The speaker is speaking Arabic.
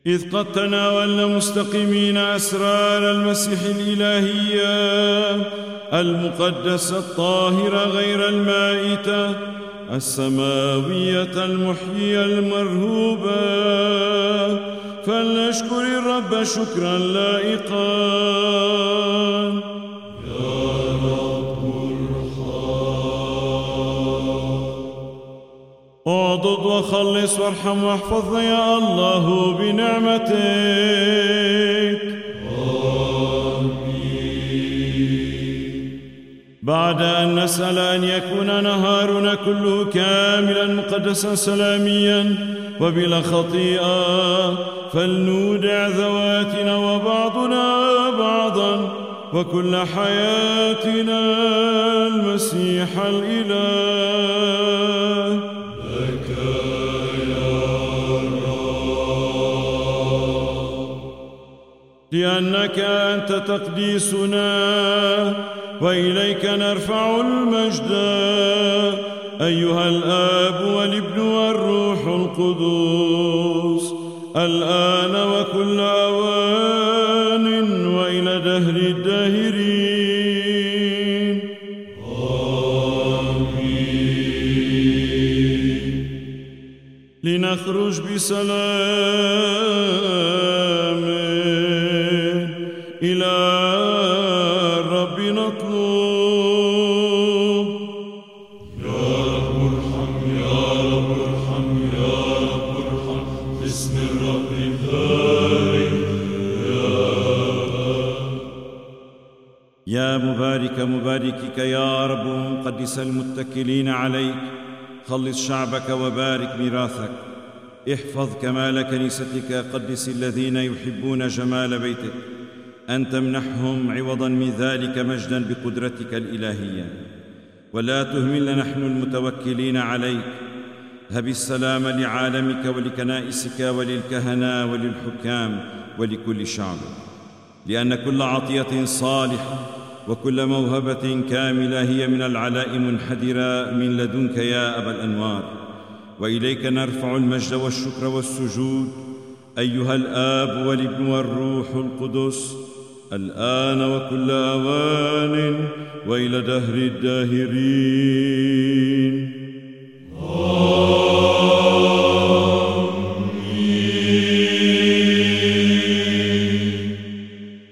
إذ قد تناولنا مستقيمين أسرار المسيح الإلهية المقدسة الطاهرة غير المائتة السماوية المحيية المرهوبة، فلنشكر الرب شكرا لائقا. اعضد وخلص وارحم واحفظنا يا الله بنعمتك. آمين. بعد أن نسأل أن يكون نهارنا كله كاملا مقدسا سلاميا وبلا خطيئة، فلنودع ذواتنا وبعضنا بعضا وكل حياتنا المسيح الإله. لأنك أنت تقديسنا وإليك نرفع المجد أيها الآب والابن والروح القدس، الآن وكل أوان وإلى دهر الداهرين. آمين. لنخرج بسلام إلى الرب نطلب. يا رب ارحم يا رب ارحم يا رب ارحم باسم الرب البارك. يا مبارك مباركك يا رب مقدس المتكلين عليك، خلص شعبك وبارك ميراثك، احفظ كمال كنيستك، قدس الذين يحبون جمال بيتك، أن تمنحهم عوضا من ذلك مجدا بقدرتك الإلهية، ولا تهملنا نحن المتوكلين عليك. هب السلام لعالمك ولكنائسك وللكهنة وللحكام ولكل شعبك، لأن كل عطية صالحة وكل موهبة كاملة هي من العلاء منحدرة من لدنك يا أبا الأنوار، وإليك نرفع المجد والشكر والسجود أيها الآب والابن والروح القدس، الآن وكل أوان وإلى دهر الداهرين.